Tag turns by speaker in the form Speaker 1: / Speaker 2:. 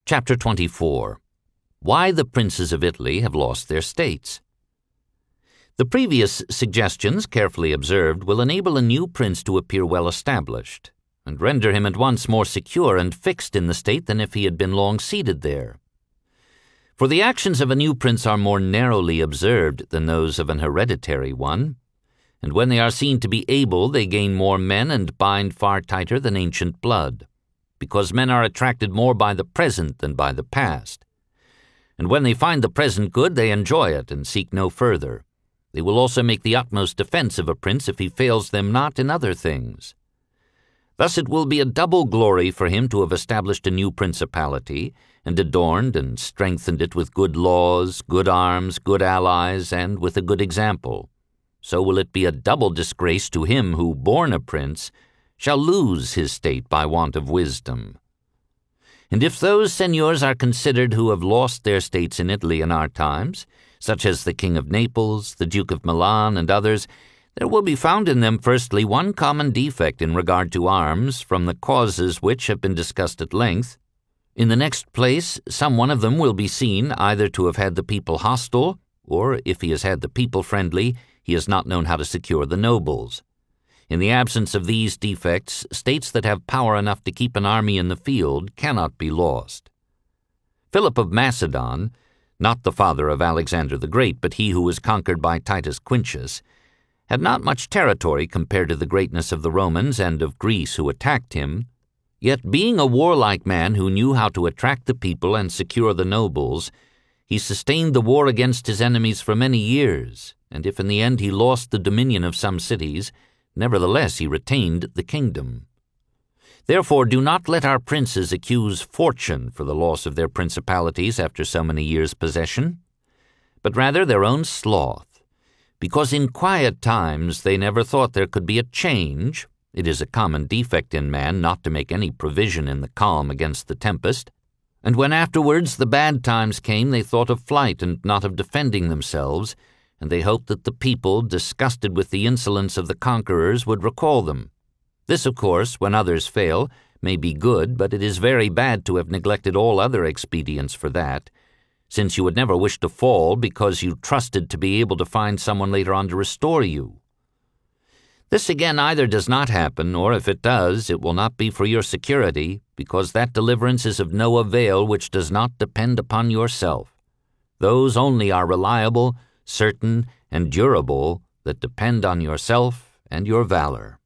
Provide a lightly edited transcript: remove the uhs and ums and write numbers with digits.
Speaker 1: Chapter 24. Why the Princes of Italy have lost their states. The previous suggestions, carefully observed, will enable a new prince to appear well established, and render him at once more secure and fixed in the state than if he had been long seated there. For the actions of a new prince are more narrowly observed than those of an hereditary one, and when they are seen to be able, they gain more men and bind far tighter than ancient blood, because men are attracted more by the present than by the past. And when they find the present good, they enjoy it and seek no further. They will also make the utmost defense of a prince if he fails them not in other things. Thus it will be a double glory for him to have established a new principality, and adorned and strengthened it with good laws, good arms, good allies, and with a good example. So will it be a double disgrace to him who, born a prince, shall lose his state by want of wisdom. And if those seigneurs are considered who have lost their states in Italy in our times, such as the King of Naples, the Duke of Milan, and others, there will be found in them firstly one common defect in regard to arms, from the causes which have been discussed at length. In the next place, some one of them will be seen either to have had the people hostile, or, if he has had the people friendly, he has not known how to secure the nobles. In the absence of these defects, states that have power enough to keep an army in the field cannot be lost. Philip of Macedon, not the father of Alexander the Great, but he who was conquered by Titus Quintius, had not much territory compared to the greatness of the Romans and of Greece who attacked him, yet being a warlike man who knew how to attract the people and secure the nobles, he sustained the war against his enemies for many years, and if in the end he lost the dominion of some cities, nevertheless he retained the kingdom. Therefore do not let our princes accuse fortune for the loss of their principalities after so many years' possession, but rather their own sloth, because in quiet times they never thought there could be a change. It is a common defect in man not to make any provision in the calm against the tempest, and when afterwards the bad times came, they thought of flight and not of defending themselves, and they hoped that the people, disgusted with the insolence of the conquerors, would recall them. This, of course, when others fail, may be good, but it is very bad to have neglected all other expedients for that, since you would never wish to fall because you trusted to be able to find someone later on to restore you. This again either does not happen, or if it does, it will not be for your security, because that deliverance is of no avail which does not depend upon yourself. Those only are reliable, certain, and durable that depend on yourself and your valor.